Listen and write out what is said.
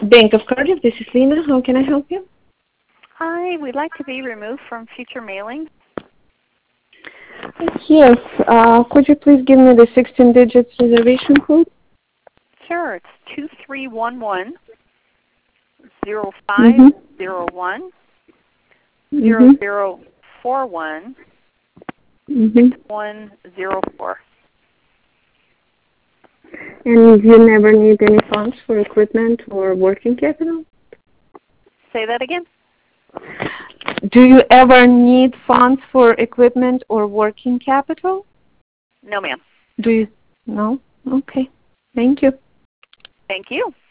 Bank of Cardiff, this is Lena. How can I help you? Hi, we'd like to be removed from future mailing. Yes. Could you please give me the 16 digits reservation code? Sure, it's 2311 0501 0041 6104. And you never need any funds for equipment or working capital? Say that again? Do you ever need funds for equipment or working capital? No, ma'am. Do you? No? Okay. Thank you. Thank you.